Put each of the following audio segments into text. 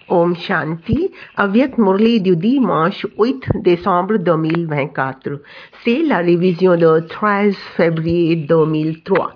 Om Shanti, avec Murli du dimanche 8 décembre 2024. C'est la révision de 13 février 2003.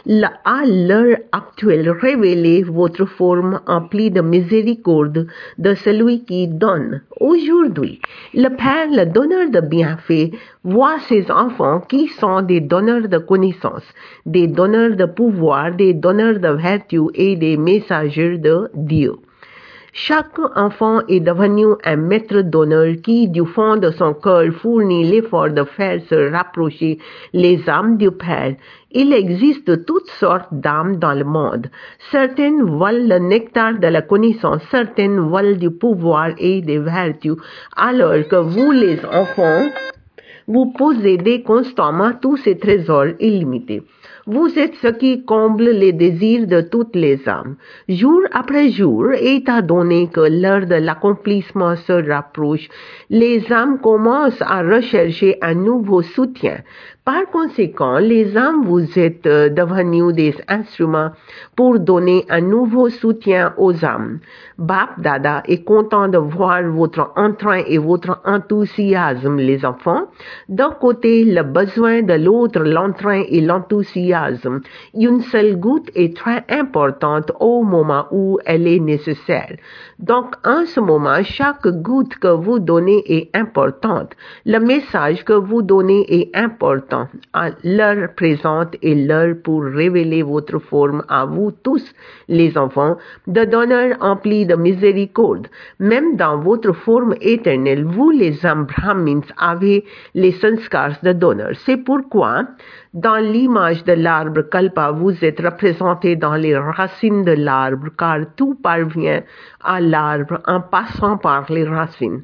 À l'heure actuelle, révélez votre forme emplie de miséricorde de celui qui donne. Aujourd'hui, le Père, le donneur de bienfaits, voit ses enfants qui sont des donneurs de connaissances, des donneurs de pouvoir, des donneurs de vertu et des messagers de Dieu. Chaque enfant est devenu un maître d'honneur qui, du fond de son cœur, fournit l'effort de faire se rapprocher les âmes du Père. Il existe toutes sortes d'âmes dans le monde. Certaines veulent le nectar de la connaissance, certaines veulent du pouvoir et des vertus, alors que vous, les enfants, vous possédez constamment tous ces trésors illimités. Vous êtes ce qui comble les désirs de toutes les âmes. Jour après jour, étant donné que l'heure de l'accomplissement se rapproche, les âmes commencent à rechercher un nouveau soutien. Par conséquent, les âmes, vous êtes devenus des instruments pour donner un nouveau soutien aux âmes. Bap Dada est content de voir votre entrain et votre enthousiasme, les enfants. D'un côté, le besoin, de l'autre, l'entrain et l'enthousiasme. Une seule goutte est très importante au moment où elle est nécessaire. Donc, en ce moment, chaque goutte que vous donnez est importante. Le message que vous donnez est important. À l'heure présente est l'heure pour révéler votre forme à vous tous, les enfants, de donneurs emplis de miséricorde. Même dans votre forme éternelle, vous, les âmes brahmins, avez les sanskars de donneurs. C'est pourquoi, dans l'image de l'arbre Kalpa, vous êtes représentés dans les racines de l'arbre, car tout parvient à l'arbre en passant par les racines.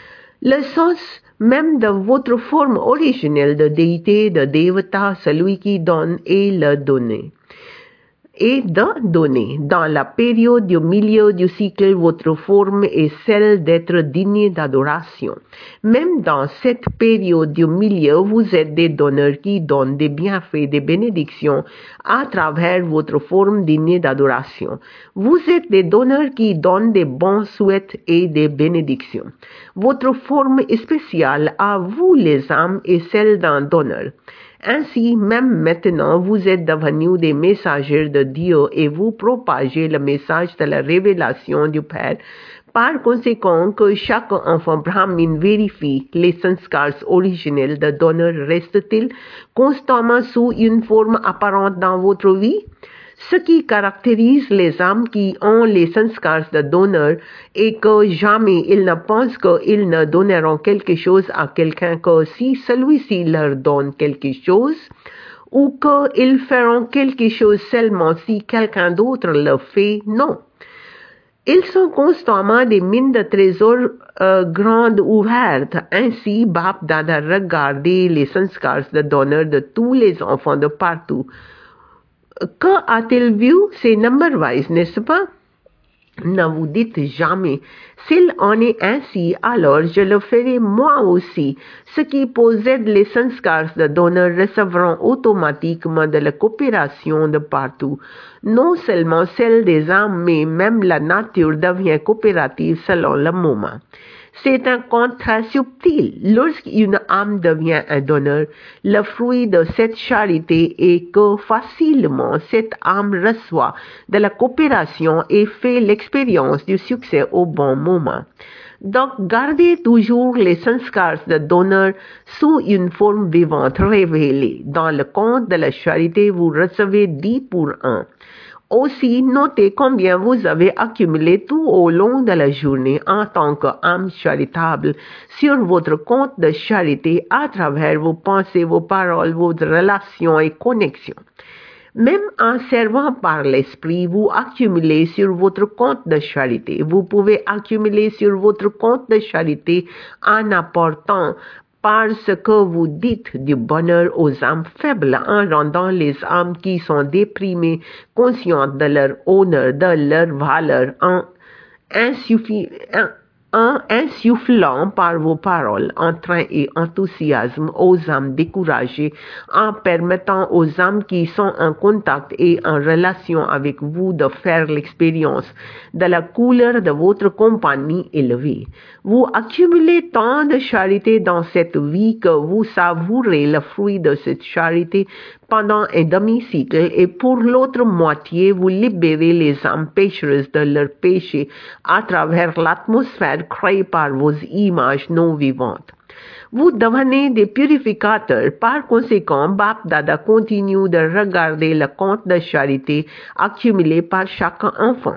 Le sens même de votre forme originelle de déité, de devata, celui qui donne et le donner. Et de donner. Dans la période du milieu du cycle, votre forme est celle d'être digne d'adoration. Même dans cette période du milieu, vous êtes des donneurs qui donnent des bienfaits, des bénédictions à travers votre forme digne d'adoration. Vous êtes des donneurs qui donnent des bons souhaits et des bénédictions. Votre forme spéciale à vous, les âmes, est celle d'un donneur. Ainsi, même maintenant, vous êtes devenus des messagers de Dieu et vous propagez le message de la révélation du Père. Par conséquent, que chaque enfant brahmin vérifie les sanskars originels de donneur reste-t-il constamment sous une forme apparente dans votre vie? Ce qui caractérise les âmes qui ont les sanskars de donneur est que jamais ils ne pensent qu'ils ne donneront quelque chose à quelqu'un que si celui-ci leur donne quelque chose, ou qu'ils feront quelque chose seulement si quelqu'un d'autre le fait. Non. Ils sont constamment des mines de trésors grandes ouvertes. Ainsi, Bap Dada regardait les sanskars de donneur de tous les enfants de partout. Que a-t-il vu? C'est number-wise, n'est-ce pas? Ne vous dites jamais, s'il en est ainsi, alors je le ferai moi aussi. Ceux qui possèdent les sanskars de donneur recevront automatiquement de la coopération de partout. Non seulement celle des âmes, mais même la nature devient coopérative selon le moment. C'est un conte très subtil. Lorsqu'une âme devient un donneur, le fruit de cette charité est que facilement cette âme reçoit de la coopération et fait l'expérience du succès au bon moment. Donc, gardez toujours les sanskars de donneur sous une forme vivante révélée. Dans le conte de la charité, vous recevez 10 pour 1. Aussi, notez combien vous avez accumulé tout au long de la journée en tant qu'âme charitable sur votre compte de charité à travers vos pensées, vos paroles, vos relations et connexions. Même en servant par l'esprit, vous accumulez sur votre compte de charité. Vous pouvez accumuler sur votre compte de charité en apportant parce que vous dites du bonheur aux âmes faibles en rendant les âmes qui sont déprimées conscientes de leur honneur, de leur valeur, en insufflant par vos paroles entrain et enthousiasme aux âmes découragées, en permettant aux âmes qui sont en contact et en relation avec vous de faire l'expérience de la couleur de votre compagnie élevée. Vous accumulez tant de charité dans cette vie que vous savourez le fruit de cette charité pendant un demi-siècle, et pour l'autre moitié, vous libérez les âmes péchereuses de leurs péchés à travers l'atmosphère créée par vos images non vivantes. Vous devenez des purificateurs. Par conséquent, Bap Dada continue de regarder le compte de charité accumulé par chaque enfant.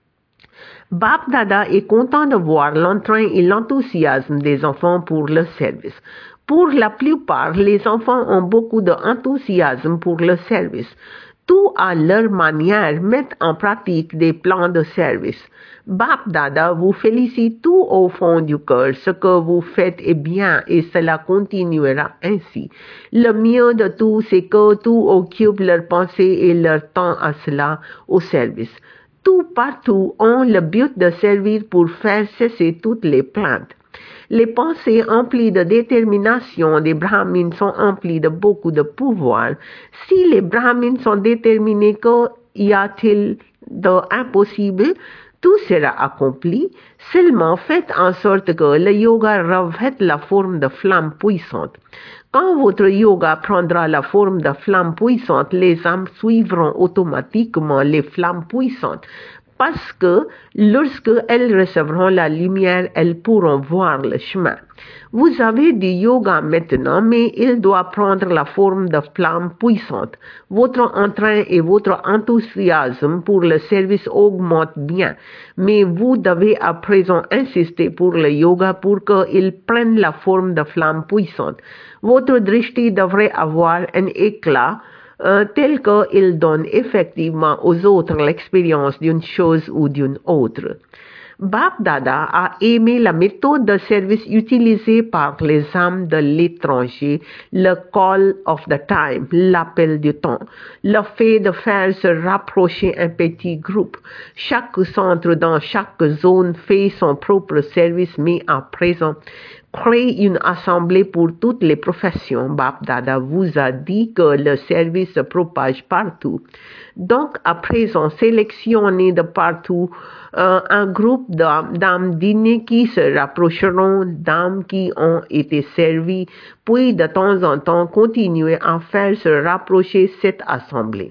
Bap Dada est content de voir l'entrain et l'enthousiasme des enfants pour le service. Pour la plupart, les enfants ont beaucoup d'enthousiasme pour le service. Tout à leur manière mettent en pratique des plans de service. Bap Dada vous félicite tout au fond du cœur. Ce que vous faites est bien et cela continuera ainsi. Le mieux de tout, c'est que tout occupe leur pensée et leur temps à cela au service. Tout partout ont le but de servir pour faire cesser toutes les plaintes. Les pensées emplies de détermination des brahmins sont emplies de beaucoup de pouvoir. Si les brahmins sont déterminés, qu'y a-t-il d'impossible? Tout sera accompli. Seulement faites en sorte que le yoga revête la forme de flamme puissante. Quand votre yoga prendra la forme de flamme puissante, les âmes suivront automatiquement les flammes puissantes. Parce que lorsque elles recevront la lumière, elles pourront voir le chemin. Vous avez du yoga maintenant, mais il doit prendre la forme de flamme puissante. Votre entrain et votre enthousiasme pour le service augmentent bien, mais vous devez à présent insister pour le yoga pour qu'il prenne la forme de flamme puissante. Votre drishti devrait avoir un éclat tel qu'il donne effectivement aux autres l'expérience d'une chose ou d'une autre. Bap Dada a aimé la méthode de service utilisée par les âmes de l'étranger, le call of the time, l'appel du temps, le fait de faire se rapprocher un petit groupe. Chaque centre dans chaque zone fait son propre service, mais à présent, créer une assemblée pour toutes les professions. Bap Dada vous a dit que le service se propage partout. Donc, à présent, sélectionnez de partout un groupe d'âmes dignes qui se rapprocheront d'âmes qui ont été servies, puis de temps en temps continuer à faire se rapprocher cette assemblée.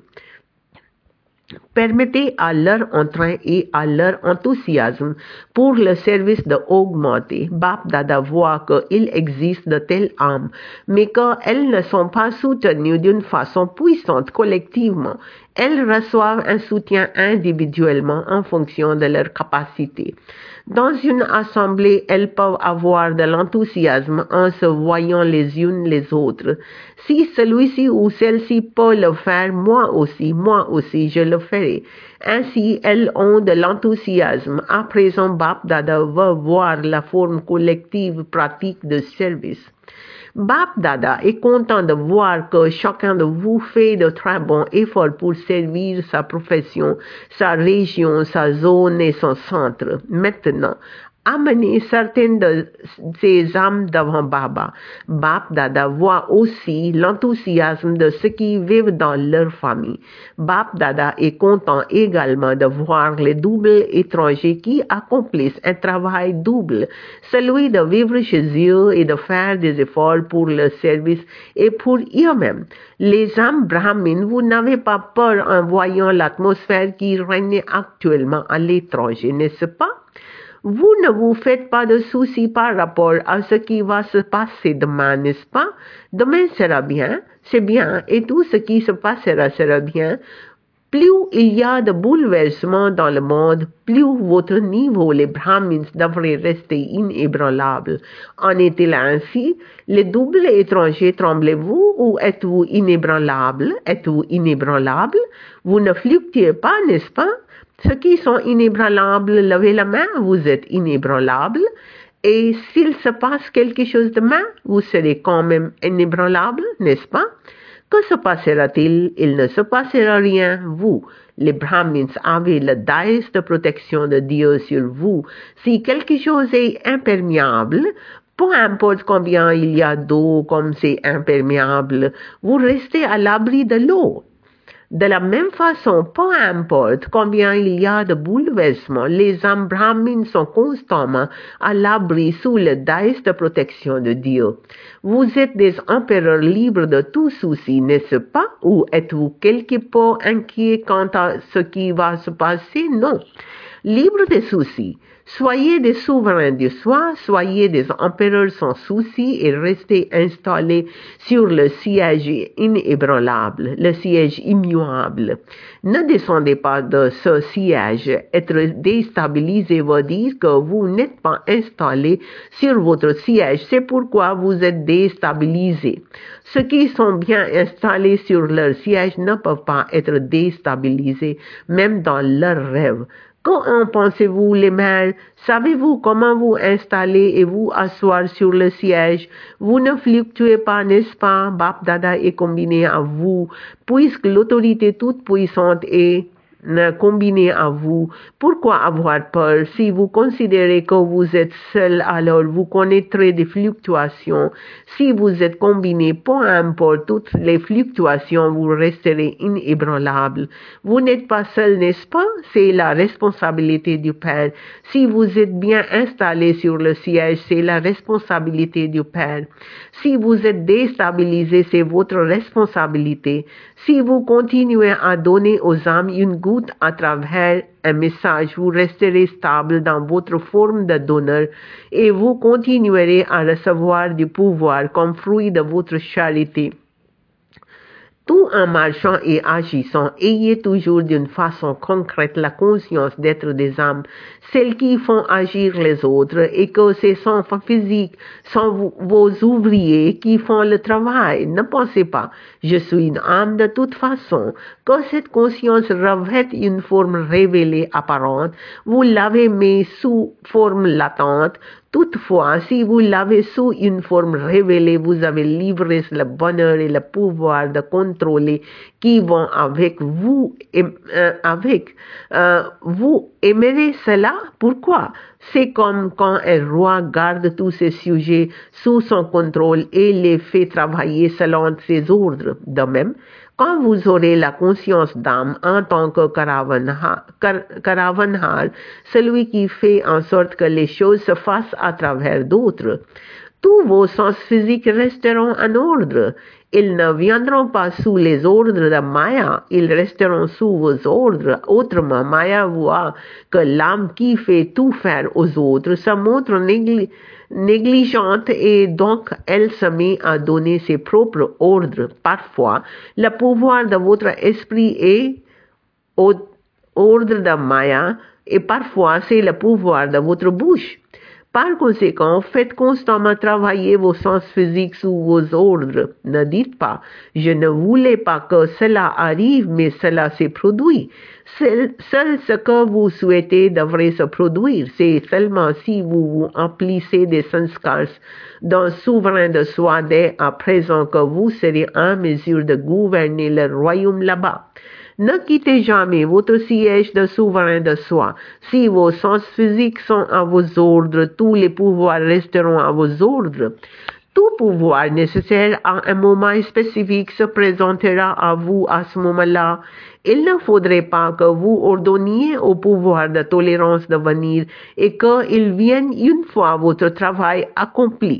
Permettez à leur entrain et à leur enthousiasme pour le service d'augmenter. Bap Dada voit qu'il existe de telles âmes, mais qu'elles ne sont pas soutenues d'une façon puissante collectivement. Elles reçoivent un soutien individuellement en fonction de leur capacité. Dans une assemblée, elles peuvent avoir de l'enthousiasme en se voyant les unes les autres. Si celui-ci ou celle-ci peut le faire, moi aussi, je le ferai. Ainsi, elles ont de l'enthousiasme. À présent, Bap Dada va voir la forme collective pratique de service. Bap Dada est content de voir que chacun de vous fait de très bons efforts pour servir sa profession, sa région, sa zone et son centre. Maintenant, amenez certaines de ces âmes devant Baba. Bap Dada voit aussi l'enthousiasme de ceux qui vivent dans leur famille. Bap Dada est content également de voir les doubles étrangers qui accomplissent un travail double, celui de vivre chez eux et de faire des efforts pour le service et pour eux-mêmes. Les âmes brahmines, vous n'avez pas peur en voyant l'atmosphère qui règne actuellement à l'étranger, n'est-ce pas? Vous ne vous faites pas de soucis par rapport à ce qui va se passer demain, n'est-ce pas? Demain sera bien, c'est bien, et tout ce qui se passera sera bien. Plus il y a de bouleversements dans le monde, plus votre niveau, les brahmins, devrait rester inébranlable. En est-il ainsi? Les doubles étrangers, tremblez-vous ou êtes-vous inébranlable? Êtes-vous inébranlable? Vous ne fluctuez pas, n'est-ce pas? Ceux qui sont inébranlables, levez la main, vous êtes inébranlable. Et s'il se passe quelque chose demain, vous serez quand même inébranlable, n'est-ce pas? Que se passera-t-il? Il ne se passera rien. Vous, les Brahmins, avez le dais de protection de Dieu sur vous. Si quelque chose est imperméable, peu importe combien il y a d'eau, comme c'est imperméable, vous restez à l'abri de l'eau. De la même façon, peu importe combien il y a de bouleversements, les âmes brahmines sont constamment à l'abri sous le dais de protection de Dieu. Vous êtes des empereurs libres de tout souci, n'est-ce pas? Ou êtes-vous quelque peu inquiet quant à ce qui va se passer? Non. Libres des soucis. Soyez des souverains du soi, soyez des empereurs sans souci et restez installés sur le siège inébranlable, le siège immuable. Ne descendez pas de ce siège. Être déstabilisé veut dire que vous n'êtes pas installé sur votre siège. C'est pourquoi vous êtes déstabilisé. Ceux qui sont bien installés sur leur siège ne peuvent pas être déstabilisés, même dans leurs rêves. Qu'en pensez-vous, les mères? Savez-vous comment vous installer et vous asseoir sur le siège? Vous ne fluctuez pas, n'est-ce pas? Bap Dada est combiné à vous, puisque l'autorité toute puissante est combinée à vous. Pourquoi avoir peur? Si vous considérez que vous êtes seul, alors vous connaîtrez des fluctuations. Si vous êtes combiné, peu importe toutes les fluctuations, vous resterez inébranlable. Vous n'êtes pas seul, n'est-ce pas? C'est la responsabilité du Père. Si vous êtes bien installé sur le siège, c'est la responsabilité du Père. Si vous êtes déstabilisé, c'est votre responsabilité. Si vous continuez à donner aux âmes une goutte à travers un message, vous resterez stable dans votre forme de donneur et vous continuerez à recevoir du pouvoir comme fruit de votre charité. Tout en marchant et agissant, ayez toujours d'une façon concrète la conscience d'être des âmes, celles qui font agir les autres, et que ce sont physiques, sont vos ouvriers qui font le travail. Ne pensez pas, je suis une âme de toute façon, que cette conscience revête une forme révélée apparente, vous l'avez mis sous forme latente. Toutefois, si vous l'avez sous une forme révélée, vous avez livré le bonheur et le pouvoir de contrôler qui vont avec vous. Vous aimerez cela? Pourquoi? C'est comme quand un roi garde tous ses sujets sous son contrôle et les fait travailler selon ses ordres. De même, quand vous aurez la conscience d'âme en tant que Karavanhar, celui qui fait en sorte que les choses se fassent à travers d'autres, tous vos sens physiques resteront en ordre. Ils ne viendront pas sous les ordres de Maya, ils resteront sous vos ordres. Autrement, Maya voit que l'âme qui fait tout faire aux autres se montre négligente et donc elle se met à donner ses propres ordres. Parfois, le pouvoir de votre esprit est au ordre de Maya et parfois c'est le pouvoir de votre bouche. Par conséquent, faites constamment travailler vos sens physiques sous vos ordres. Ne dites pas, je ne voulais pas que cela arrive, mais cela s'est produit. Seul ce que vous souhaitez devrait se produire. C'est seulement si vous vous emplissez des sanskars d'un souverain de soi dès à présent que vous serez en mesure de gouverner le royaume là-bas. Ne quittez jamais votre siège de souverain de soi. Si vos sens physiques sont à vos ordres, tous les pouvoirs resteront à vos ordres. Tout pouvoir nécessaire à un moment spécifique se présentera à vous à ce moment-là. Il ne faudrait pas que vous ordonniez au pouvoir de tolérance de venir et qu'il vienne une fois votre travail accompli.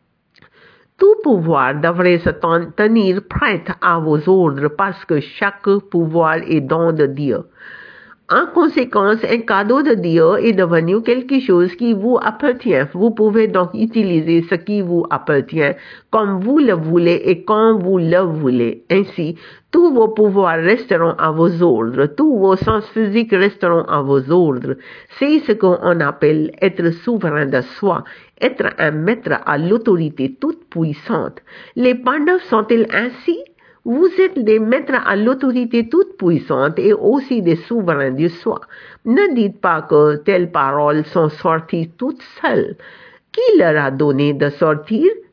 Tout pouvoir devrait se tenir prêt à vos ordres parce que chaque pouvoir est don de Dieu. En conséquence, un cadeau de Dieu est devenu quelque chose qui vous appartient. Vous pouvez donc utiliser ce qui vous appartient comme vous le voulez et quand vous le voulez. Ainsi, tous vos pouvoirs resteront à vos ordres, tous vos sens physiques resteront à vos ordres. C'est ce qu'on appelle être souverain de soi, être un maître à l'autorité toute puissante. Les Pandavas sont-ils ainsi? Vous êtes des maîtres à l'autorité toute puissante et aussi des souverains du soi. Ne dites pas que telles paroles sont sorties toutes seules. Qui leur a donné de sortir?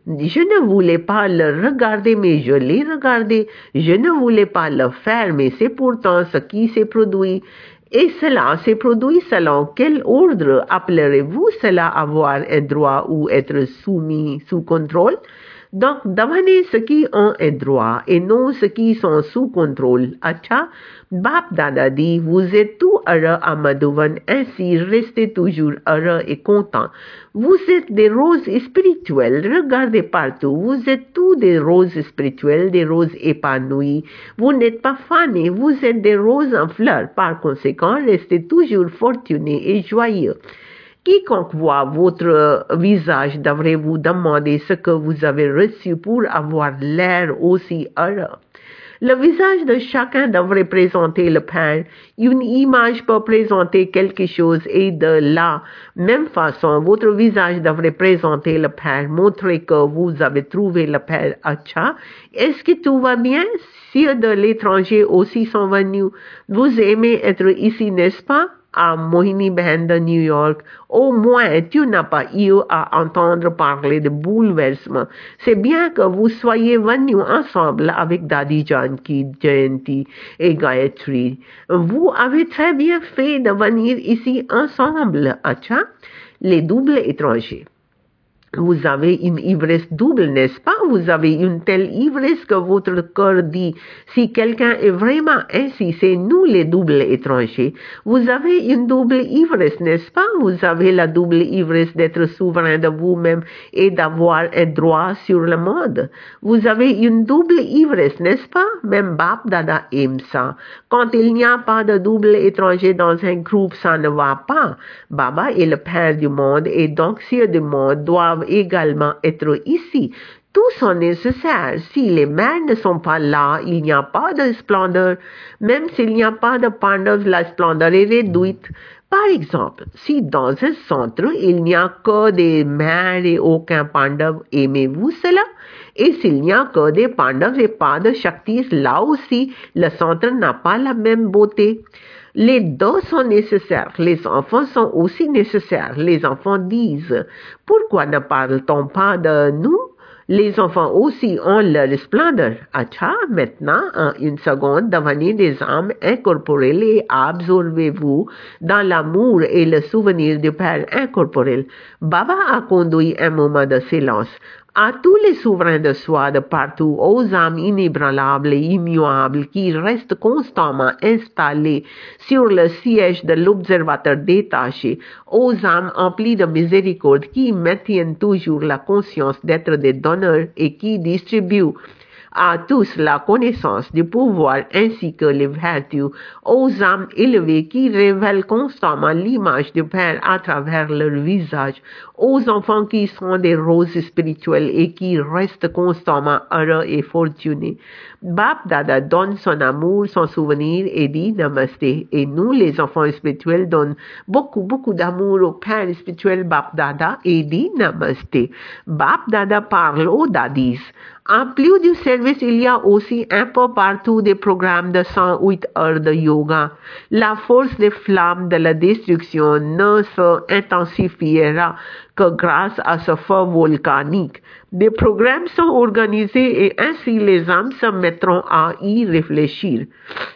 Je ne voulais pas le regarder, mais je l'ai regardé. Je ne voulais pas le faire, mais c'est pourtant ce qui s'est produit. Et cela s'est produit selon quel ordre appellerez-vous cela avoir un droit ou être soumis sous contrôle? Donc, devenez ce qui ont un droit et non ce qui sont sous contrôle. Acha, Bap Dada dit, vous êtes tout heureux à Madhuvan, ainsi restez toujours heureux et content. Vous êtes des roses spirituelles, regardez partout, vous êtes tous des roses spirituelles, des roses épanouies. Vous n'êtes pas fanés, vous êtes des roses en fleurs. Par conséquent, restez toujours fortunés et joyeux. Quiconque voit votre visage devrait vous demander ce que vous avez reçu pour avoir l'air aussi heureux. Le visage de chacun devrait présenter le Père. Une image peut présenter quelque chose et de la même façon, votre visage devrait présenter le Père, montrer que vous avez trouvé le Père. Acha, est-ce que tout va bien? Si de l'étranger aussi sont venus, vous aimez être ici, n'est-ce pas? À Mohini Band de New York, au moins tu n'as pas eu à entendre parler de bouleversement. C'est bien que vous soyez venus ensemble avec Dadi Janki, Jayanti et Gayatri. Vous avez très bien fait de venir ici ensemble, Acha, les doubles étrangers. Vous avez une ivresse double, n'est-ce pas? Vous avez une telle ivresse que votre cœur dit, si quelqu'un est vraiment ainsi, c'est nous les doubles étrangers. Vous avez une double ivresse, n'est-ce pas? Vous avez la double ivresse d'être souverain de vous-même et d'avoir un droit sur le monde. Vous avez une double ivresse, n'est-ce pas? Même Bap Dada aime ça. Quand il n'y a pas de double étranger dans un groupe, ça ne va pas. Baba est le Père du monde et donc ceux du monde doivent également être ici. Tous sont nécessaires. Si les mères ne sont pas là, il n'y a pas de splendeur. Même s'il n'y a pas de Pandavas, la splendeur est réduite. Par exemple, si dans un centre, il n'y a que des mères et aucun Pandav, aimez-vous cela? Et s'il n'y a que des Pandavas et pas de Shaktis, là aussi, le centre n'a pas la même beauté. Les deux sont nécessaires. Les enfants sont aussi nécessaires. Les enfants disent, pourquoi ne parle-t-on pas de nous? Les enfants aussi ont leur splendeur. Acha, maintenant, en une seconde, devenez des âmes incorporelles et absorbez-vous dans l'amour et le souvenir du Père incorporel. Baba a conduit un moment de silence. À tous les souverains de soi de partout, aux âmes inébranlables et immuables qui restent constamment installées sur le siège de l'observateur détaché, aux âmes emplies de miséricorde qui maintiennent toujours la conscience d'être des donneurs et qui distribuent à tous la connaissance du pouvoir ainsi que les vertus, aux âmes élevées qui révèlent constamment l'image du Père à travers leur visage, aux enfants qui sont des roses spirituelles et qui restent constamment heureux et fortunés. Bap Dada donne son amour, son souvenir et dit Namasté. Et nous, les enfants spirituels, donnons beaucoup d'amour au Père spirituel Bap Dada et dit Namasté. Bap Dada parle aux Dadis. En plus du service, il y a aussi un peu partout des programmes de 108 heures de yoga. La force des flammes de la destruction ne se intensifiera que grâce à ce feu volcanique. Des programmes sont organisés et ainsi les âmes se mettront à y réfléchir.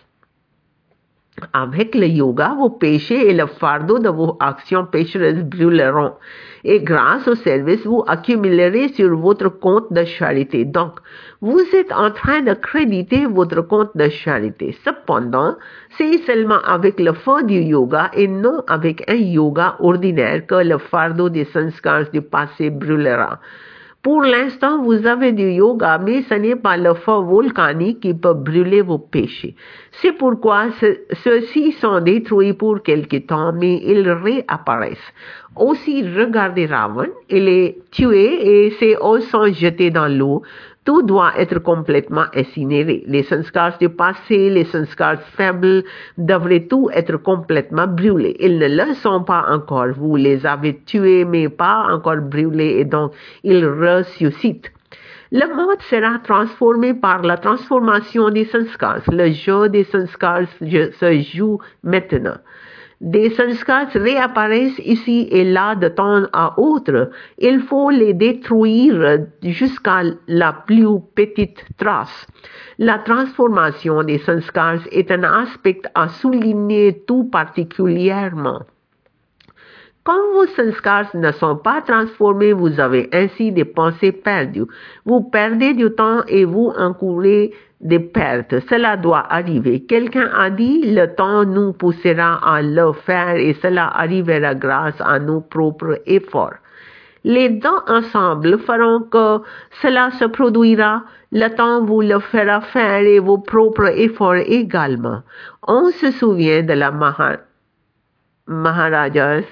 Avec le yoga, vos péchés et le fardeau de vos actions pécheresses brûleront. Et grâce au service, vous accumulerez sur votre compte de charité. Donc, vous êtes en train de créditer votre compte de charité. Cependant, c'est seulement avec le feu du yoga et non avec un yoga ordinaire que le fardeau des sanskars du passé brûlera. Pour l'instant, vous avez du yoga, mais ce n'est pas le feu volcanique qui peut brûler vos péchés. C'est pourquoi ceux-ci sont détruits pour quelque temps, mais ils réapparaissent. Aussi, regardez Ravan, il est tué et ses os sont jetés dans l'eau. Tout doit être complètement incinéré. Les sanskars du passé, les sanskars faibles devraient tout être complètement brûlés. Ils ne le sont pas encore. Vous les avez tués, mais pas encore brûlés, et donc ils ressuscitent. Le monde sera transformé par la transformation des sanskars. Le jeu des sanskars se joue maintenant. des sanskars réapparaissent ici et là de temps à autre. Il faut les détruire jusqu'à la plus petite trace. La transformation des sanskars est un aspect à souligner tout particulièrement. Quand vos sanskars ne sont pas transformés, vous avez ainsi des pensées perdues. Vous perdez du temps et vous encourez des pertes. Cela doit arriver. Quelqu'un a dit, le temps nous poussera à le faire et cela arrivera grâce à nos propres efforts. Les deux ensemble feront que cela se produira. Le temps vous le fera faire et vos propres efforts également. On se souvient de la Maharas.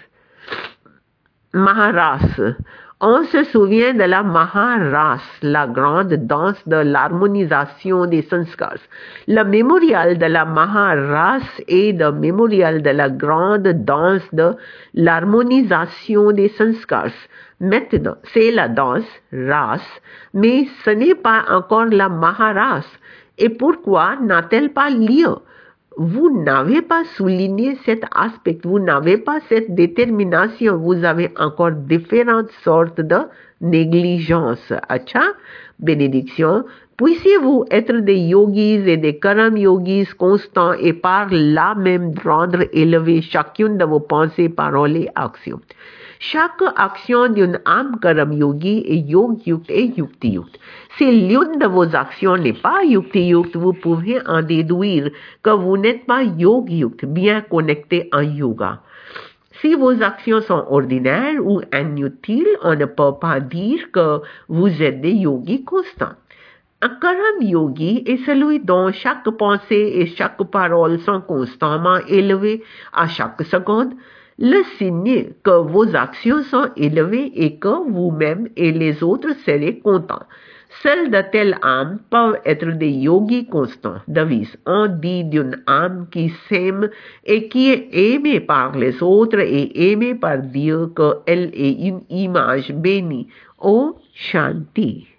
On se souvient de la Maharas, la grande danse de l'harmonisation des sanskars. Le mémorial de la Maharas est le mémorial de la grande danse de l'harmonisation des sanskars. Maintenant, c'est la danse ras, mais ce n'est pas encore la Maharas. Et pourquoi n'a-t-elle pas lieu? Vous n'avez pas souligné cet aspect, vous n'avez pas cette détermination, vous avez encore différentes sortes de négligence. Acha, bénédiction. Puissiez-vous être des yogis et des karam yogis constants et par là même rendre élevé chacune de vos pensées, paroles et actions. Chaque action d'une âme karam yogi est yog yukt et yukti yukt. Si l'une de vos actions n'est pas yukti yukt, vous pouvez en déduire que vous n'êtes pas yog yukt, bien connecté en yoga. Si vos actions sont ordinaires ou inutiles, on ne peut pas dire que vous êtes des yogis constants. Un karam yogi est celui dont chaque pensée et chaque parole sont constamment élevées à chaque seconde. Le signe que vos actions sont élevées et que vous-même et les autres serez contents. Seules de telles âmes peuvent être des yogis constants. Devise, on dit d'une âme qui s'aime et qui est aimée par les autres et aimée par Dieu qu'elle est une image bénie. Om Shanti.